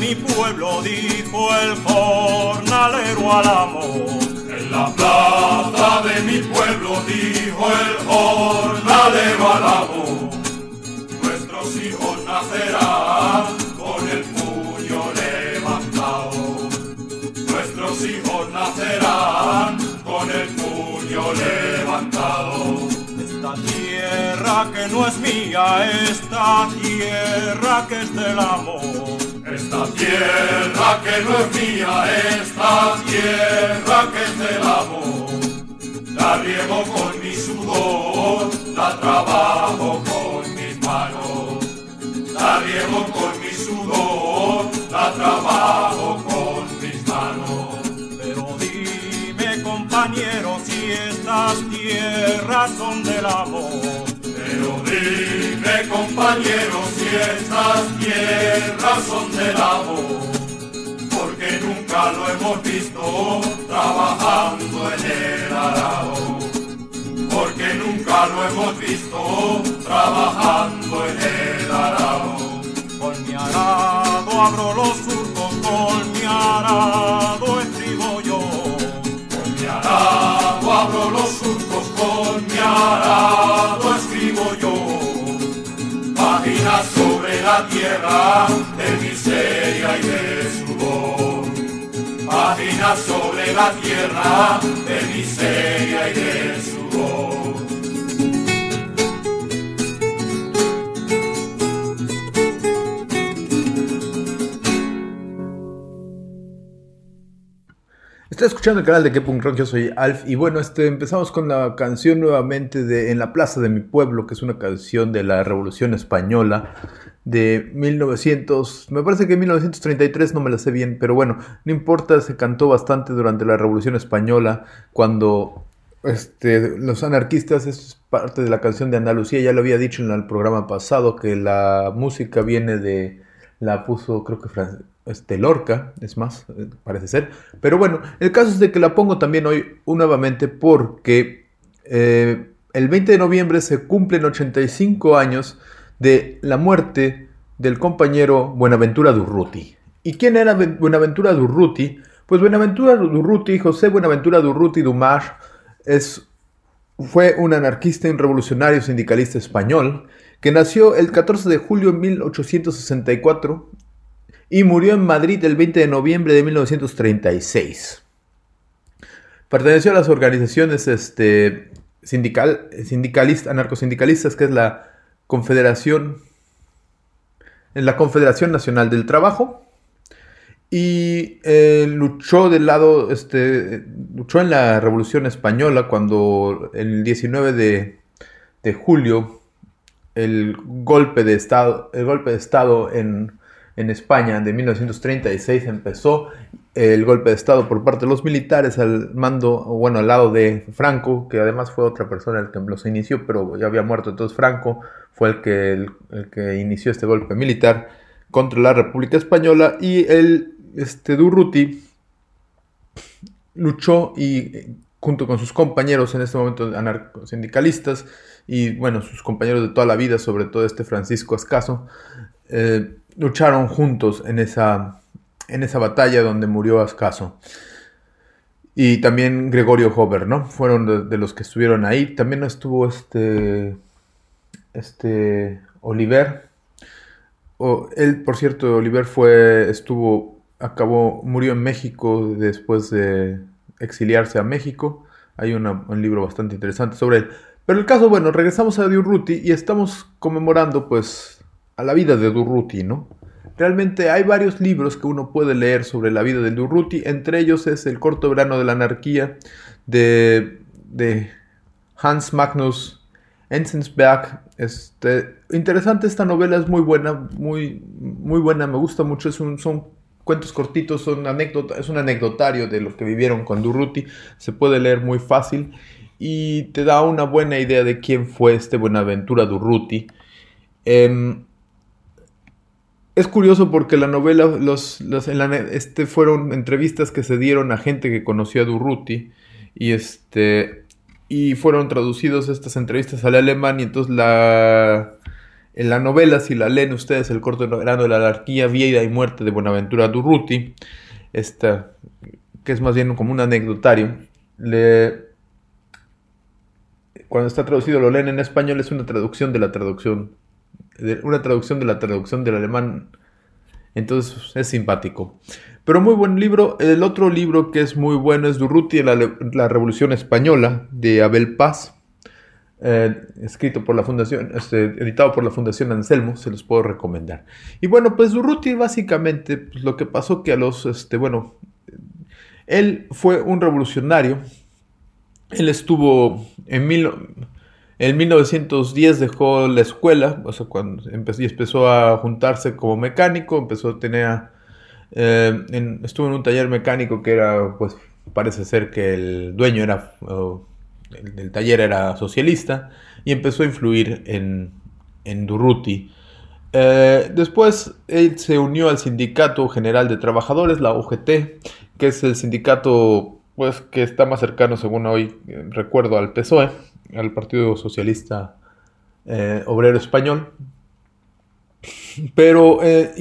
mi pueblo, dijo el jornalero al amo. En la plaza de mi pueblo, dijo el jornalero al amo. Nuestros hijos nacerán con el puño levantado. Nuestros hijos nacerán con el puño levantado. Esta tierra que no es mía, esta tierra que es del amo. Esta tierra que no es mía, esta tierra que es del amo. La riego con mi sudor, la trabajo con mis manos. La riego con mi sudor, la trabajo con mis manos. Pero dime, compañero, si estas tierras son del amo. Pero dime, compañero, si estas tierras son del amo, porque nunca lo hemos visto trabajando en el arado, porque nunca lo hemos visto trabajando en el arado. Con mi arado abro los surcos, con mi arado escribo yo. Con mi arado abro los surcos, con mi arado escribo yo. Páginas sobre la tierra de miseria y de sudor. Páginas sobre la tierra de miseria y de sudor. Está escuchando el canal de K-Punk Rock, yo soy Alf y bueno, empezamos con la canción nuevamente de En la Plaza de mi Pueblo, que es una canción de la Revolución Española de 1900, me parece que 1933, no me la sé bien, pero bueno, no importa, se cantó bastante durante la Revolución Española cuando los anarquistas, esto es parte de la canción de Andalucía, ya lo había dicho en el programa pasado que la música viene de, la puso creo que Lorca, es más, parece ser. Pero bueno, el caso es de que la pongo también hoy nuevamente porque el 20 de noviembre se cumplen 85 años de la muerte del compañero Buenaventura Durruti. ¿Y quién era Buenaventura Durruti? Pues Buenaventura Durruti, José Buenaventura Durruti Dumas, fue un anarquista y un revolucionario sindicalista español que nació el 14 de julio de 1864 y murió en Madrid el 20 de noviembre de 1936. Perteneció a las organizaciones anarcosindicalistas, que es la Confederación Nacional del Trabajo, y luchó luchó en la Revolución Española cuando el 19 de julio el golpe de estado en España de 1936 empezó el golpe de estado por parte de los militares al lado de Franco, que además fue otra persona el que los inició, pero ya había muerto. Entonces Franco fue el que inició este golpe militar contra la República Española, y Durruti luchó y junto con sus compañeros en este momento anarcosindicalistas y bueno, sus compañeros de toda la vida, sobre todo Francisco Ascaso, lucharon juntos en esa batalla donde murió Ascaso. Y también Gregorio Hover, ¿no? Fueron de los que estuvieron ahí. También estuvo Oliver. Él, por cierto, Oliver murió en México después de exiliarse a México. Hay un libro bastante interesante sobre él. Pero el caso, bueno, regresamos a Durruti y estamos conmemorando, pues, a la vida de Durruti, ¿no? Realmente hay varios libros que uno puede leer sobre la vida de Durruti. Entre ellos es El corto verano de la anarquía de Hans Magnus Enzensberg. Interesante esta novela, es muy buena, muy, muy buena, me gusta mucho. Son cuentos cortitos, es un anecdotario de lo que vivieron con Durruti. Se puede leer muy fácil y te da una buena idea de quién fue Buenaventura Durruti. Es curioso porque la novela, fueron entrevistas que se dieron a gente que conoció a Durruti y fueron traducidos estas entrevistas al alemán, y entonces En la novela, si la leen ustedes, El corto verano de la anarquía, vida y muerte de Buenaventura Durruti, esta, que es más bien como un anecdotario, cuando está traducido lo leen en español, es una traducción de la traducción, del alemán, entonces es simpático. Pero muy buen libro. El otro libro que es muy bueno es Durruti, la Revolución Española, de Abel Paz, escrito por la Fundación, editado por la Fundación Anselmo, se los puedo recomendar. Y bueno, pues Durruti básicamente, pues, lo que pasó que él fue un revolucionario. Él estuvo en 1910 dejó la escuela, o sea, cuando empezó a juntarse como mecánico, empezó a tener, estuvo en un taller mecánico que era, pues, parece ser que el dueño era, el taller era socialista, y empezó a influir en Durruti. Después él se unió al Sindicato General de Trabajadores, la UGT, que es el sindicato, pues, que está más cercano, según hoy recuerdo, al PSOE, al Partido Socialista Obrero Español. Pero,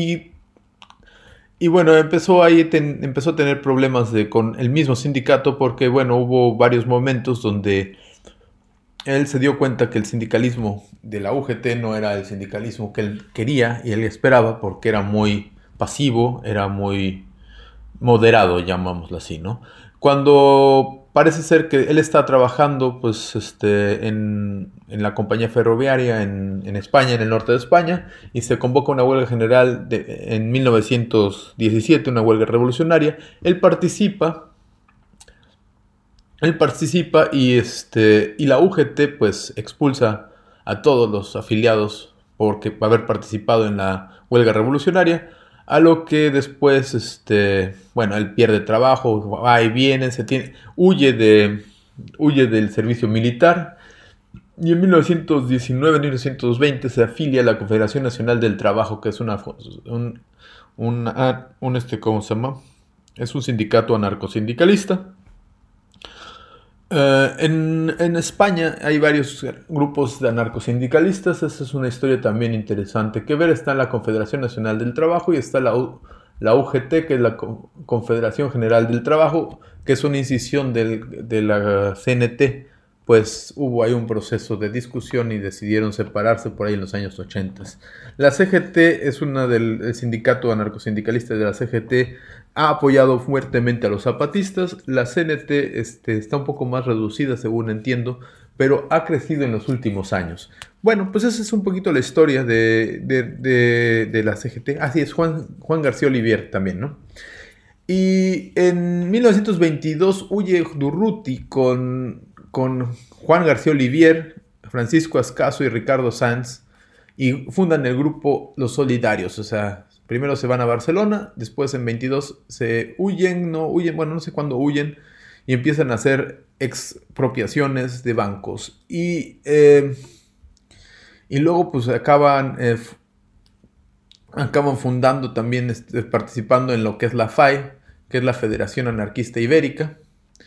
y bueno, empezó a tener problemas con el mismo sindicato porque, bueno, hubo varios momentos donde él se dio cuenta que el sindicalismo de la UGT no era el sindicalismo que él quería y él esperaba, porque era muy pasivo, era muy moderado, llamámoslo así, ¿no? Cuando parece ser que él está trabajando, pues, en la compañía ferroviaria en España, en el norte de España, y se convoca una huelga general en 1917, una huelga revolucionaria. Él participa y la UGT pues expulsa a todos los afiliados porque haber participado en la huelga revolucionaria, a lo que después, bueno, él pierde trabajo, va y viene, huye del servicio militar, y en 1919-1920 se afilia a la Confederación Nacional del Trabajo, que es ¿cómo se llama? Es un sindicato anarcosindicalista. En España hay varios grupos de anarcosindicalistas. Esa es una historia también interesante que ver. Está la Confederación Nacional del Trabajo y está la UGT, que es la Confederación General del Trabajo, que es una incisión de la CNT. Pues hubo ahí un proceso de discusión y decidieron separarse por ahí en los años 80. La CGT es el sindicato anarcosindicalista de la CGT. Ha apoyado fuertemente a los zapatistas. La CNT está un poco más reducida, según entiendo, pero ha crecido en los últimos años. Bueno, pues esa es un poquito la historia de la CGT. Así es, Juan García Olivier también, ¿no? Y en 1922 huye Durruti con Juan García Olivier, Francisco Ascaso y Ricardo Sanz, y fundan el grupo Los Solidarios. O sea, primero se van a Barcelona, después en 22 bueno, no sé cuándo huyen, y empiezan a hacer expropiaciones de bancos. Y luego pues acaban fundando también, participando en lo que es la FAI, que es la Federación Anarquista Ibérica.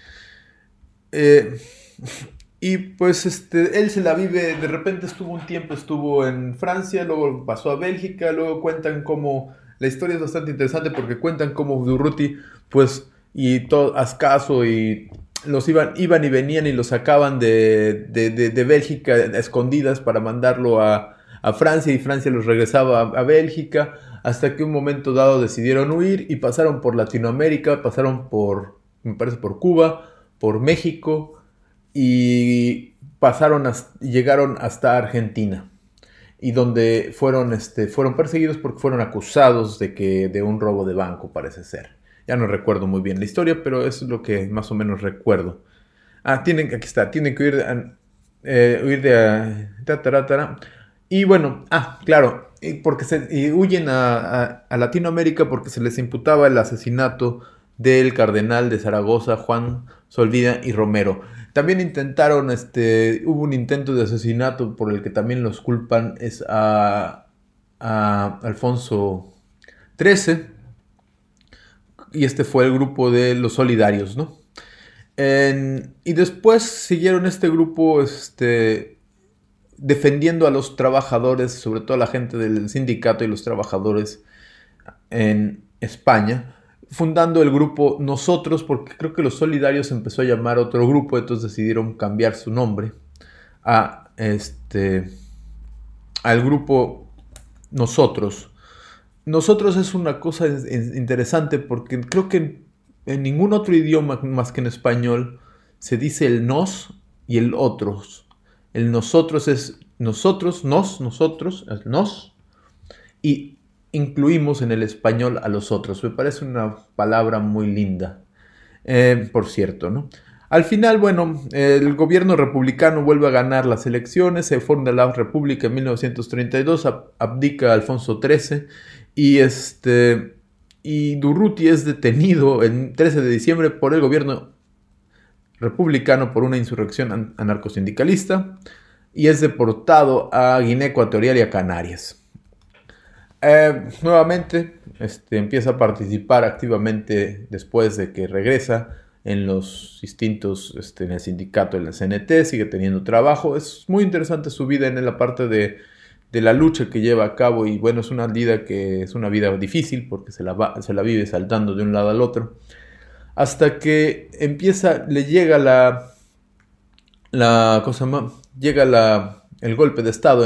Y pues él se la vive, de repente estuvo en Francia, luego pasó a Bélgica, luego cuentan cómo, la historia es bastante interesante porque cuentan cómo Durruti, pues, y todo Ascaso y los iban y venían y los sacaban de Bélgica a escondidas para mandarlo a Francia, y Francia los regresaba a Bélgica, hasta que un momento dado decidieron huir y pasaron por Latinoamérica, me parece por Cuba, por México, y llegaron hasta Argentina, y donde fueron perseguidos porque fueron acusados de un robo de banco, parece ser. Ya no recuerdo muy bien la historia, pero eso es lo que más o menos recuerdo. Aquí está, tienen que huir y bueno, claro, y huyen a Latinoamérica porque se les imputaba el asesinato del cardenal de Zaragoza, Juan Solvida y Romero. También hubo un intento de asesinato por el que también los culpan, es a Alfonso XIII, y fue el grupo de los Solidarios, ¿no? Y después siguieron este grupo, defendiendo a los trabajadores, sobre todo a la gente del sindicato y los trabajadores en España, fundando el grupo Nosotros, porque creo que los Solidarios empezó a llamar a otro grupo, entonces decidieron cambiar su nombre al grupo Nosotros. Nosotros es una cosa interesante porque creo que en ningún otro idioma más que en español se dice el nos y el otros. El nosotros es nosotros, nosotros, es nos, y incluimos en el español a los otros. Me parece una palabra muy linda, por cierto, ¿no? Al final, bueno, el gobierno republicano vuelve a ganar las elecciones, se funda la República en 1932, abdica Alfonso XIII y Durruti es detenido el 13 de diciembre por el gobierno republicano por una insurrección anarcosindicalista y es deportado a Guinea Ecuatorial y a Canarias. Nuevamente empieza a participar activamente después de que regresa en los distintos, en el sindicato, en la CNT, sigue teniendo trabajo. Es muy interesante su vida en la parte de la lucha que lleva a cabo y bueno, es una vida difícil porque se la vive saltando de un lado al otro. Hasta que le llega el golpe de Estado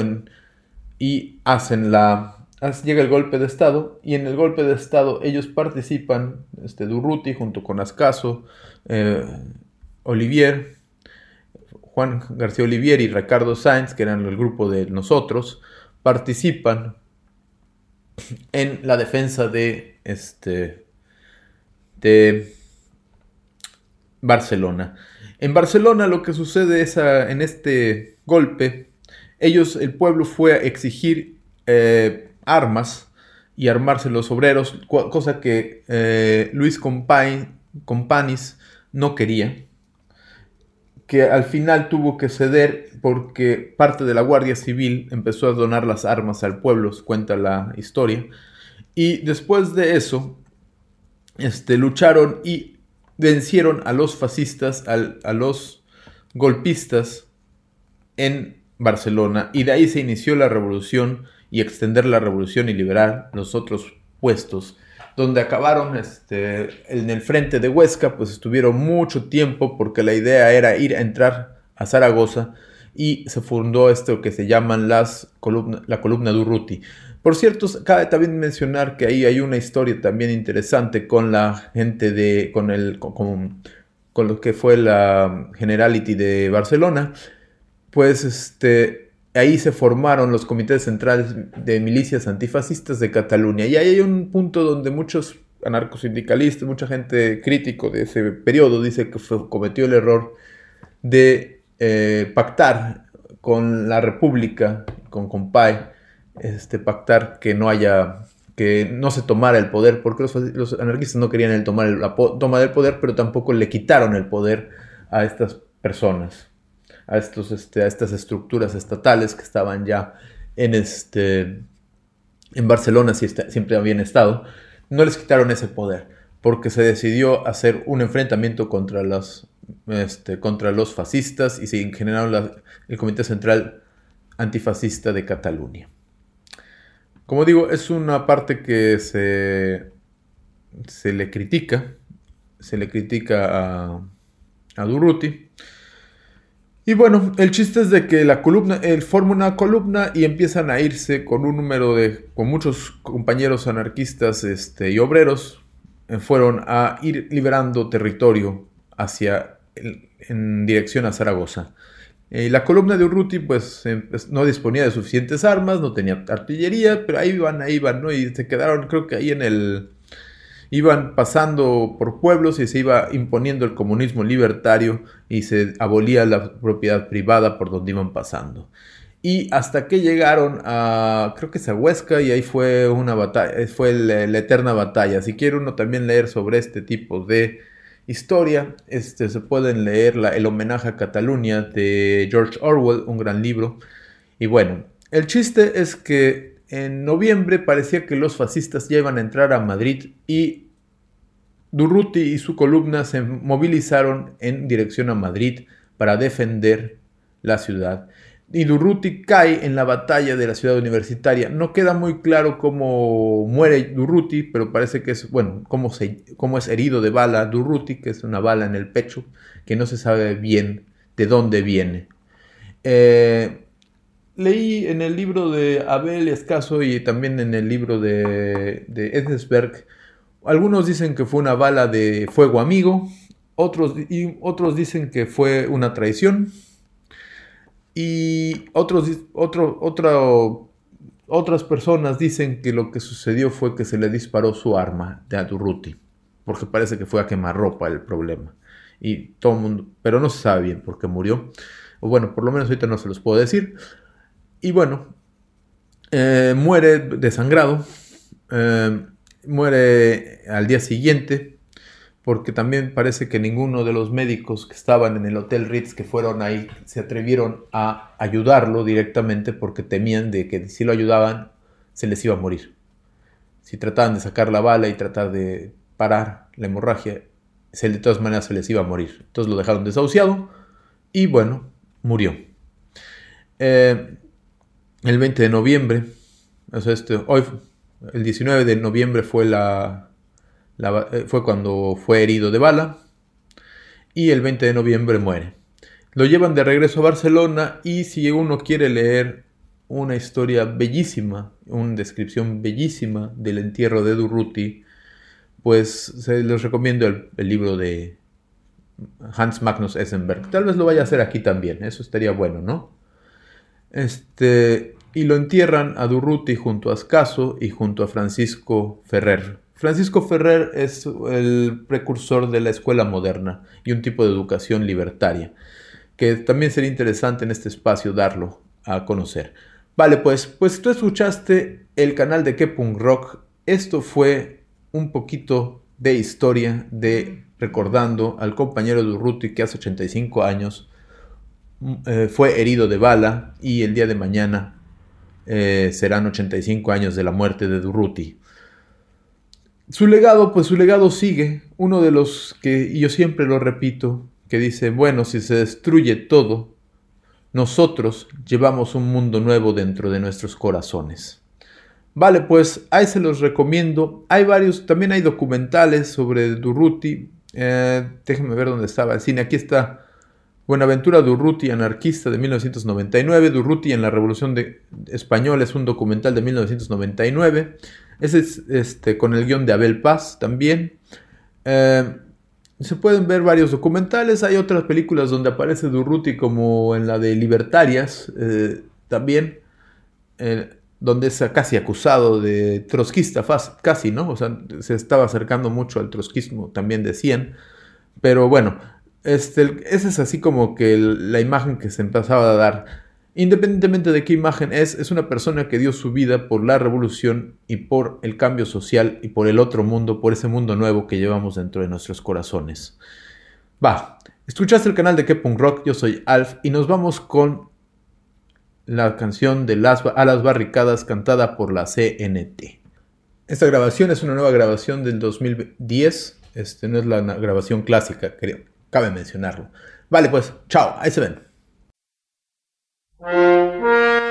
llega el golpe de Estado y en el golpe de Estado ellos participan, Durruti junto con Ascaso, Olivier, Juan García Olivier y Ricardo Sáenz, que eran el grupo de Nosotros, participan en la defensa de Barcelona. En Barcelona lo que sucede es en este golpe, el pueblo fue a exigir armas y armarse los obreros, cosa que Luis Companys no quería, que al final tuvo que ceder porque parte de la Guardia Civil empezó a donar las armas al pueblo, cuenta la historia, y después de eso lucharon y vencieron a los fascistas, a los golpistas en Barcelona, y de ahí se inició la revolución y extender la revolución y liberar los otros puestos, donde acabaron en el frente de Huesca, pues estuvieron mucho tiempo porque la idea era entrar a Zaragoza y se fundó esto que se llaman la columna Durruti. Por cierto, cabe también mencionar que ahí hay una historia también interesante con la gente con lo que fue la Generality de Barcelona, pues ahí se formaron los comités centrales de milicias antifascistas de Cataluña. Y ahí hay un punto donde muchos anarcosindicalistas, mucha gente crítico de ese periodo, dice que cometió el error de pactar con la República, con Compay, pactar que no se tomara el poder, porque los anarquistas no querían la toma del poder, pero tampoco le quitaron el poder a estas personas, a estas estructuras estatales que estaban ya en Barcelona, siempre habían estado. No les quitaron ese poder porque se decidió hacer un enfrentamiento contra los fascistas y se generaron el Comité Central Antifascista de Cataluña. Como digo, es una parte que se le critica a Durruti. Y bueno, el chiste es de que él forma una columna y empiezan a irse con con muchos compañeros anarquistas y obreros, fueron a ir liberando territorio en dirección a Zaragoza. La columna de Urruti pues no disponía de suficientes armas, no tenía artillería, pero ahí iban, ¿no? Y se quedaron, creo que ahí iban pasando por pueblos y se iba imponiendo el comunismo libertario y se abolía la propiedad privada por donde iban pasando. Y hasta que llegaron creo que es a Huesca, y ahí fue una batalla, fue la eterna batalla. Si quiere uno también leer sobre este tipo de historia, se pueden leer El homenaje a Cataluña de George Orwell, un gran libro. Y bueno, el chiste es que en noviembre parecía que los fascistas ya iban a entrar a Madrid y Durruti y su columna se movilizaron en dirección a Madrid para defender la ciudad. y Durruti cae en la batalla de la ciudad universitaria. No queda muy claro cómo muere Durruti, pero parece que es, bueno, cómo es herido de bala Durruti, que es una bala en el pecho, que no se sabe bien de dónde viene. Leí en el libro de Abel Escaso y también en el libro de Edzensberg, algunos dicen que fue una bala de fuego amigo, otros dicen que fue una traición, y otras personas dicen que lo que sucedió fue que se le disparó su arma de Durruti, porque parece que fue a quemarropa el problema. Y todo el mundo, pero no se sabe bien por qué murió. O bueno, por lo menos ahorita no se los puedo decir. Y bueno, muere desangrado, muere al día siguiente, porque también parece que ninguno de los médicos que estaban en el Hotel Ritz que fueron ahí se atrevieron a ayudarlo directamente porque temían de que si lo ayudaban se les iba a morir. Si trataban de sacar la bala y tratar de parar la hemorragia, de todas maneras se les iba a morir. Entonces lo dejaron desahuciado y bueno, murió. El 20 de noviembre, o sea, el 19 de noviembre fue fue cuando fue herido de bala y el 20 de noviembre muere. Lo llevan de regreso a Barcelona y si uno quiere leer una historia bellísima, una descripción bellísima del entierro de Durruti, pues les recomiendo el libro de Hans Magnus Enzensberger. Tal vez lo vaya a hacer aquí también, eso estaría bueno, ¿no? Y lo entierran a Durruti junto a Ascaso y junto a Francisco Ferrer. Francisco Ferrer es el precursor de la escuela moderna y un tipo de educación libertaria, que también sería interesante en este espacio darlo a conocer. Vale, pues tú escuchaste el canal de Que Punk Rock. Esto fue un poquito de historia de recordando al compañero Durruti que hace 85 años fue herido de bala y el día de mañana serán 85 años de la muerte de Durruti. Su legado sigue. Uno de los que, y yo siempre lo repito, que dice, bueno, si se destruye todo, nosotros llevamos un mundo nuevo dentro de nuestros corazones. Vale, pues ahí se los recomiendo. Hay varios, también hay documentales sobre Durruti. Déjenme ver dónde estaba el cine. Aquí está Buenaventura Durruti, anarquista, de 1999. Durruti en la Revolución Española es un documental de 1999. Ese es con el guión de Abel Paz también. Se pueden ver varios documentales. Hay otras películas donde aparece Durruti, como en la de Libertarias, también, donde es casi acusado de trotskista, casi, ¿no? O sea, se estaba acercando mucho al trotskismo, también decían. Pero bueno, esa es así como que la imagen que se empezaba a dar. Independientemente de qué imagen es una persona que dio su vida por la revolución y por el cambio social y por el otro mundo, por ese mundo nuevo que llevamos dentro de nuestros corazones. Escuchaste el canal de Que Punk Rock, yo soy Alf y nos vamos con la canción de A las barricadas, cantada por la CNT. Esta grabación es una nueva grabación del 2010, no es la grabación clásica, cabe mencionarlo. Vale, pues, chao, ahí se ven.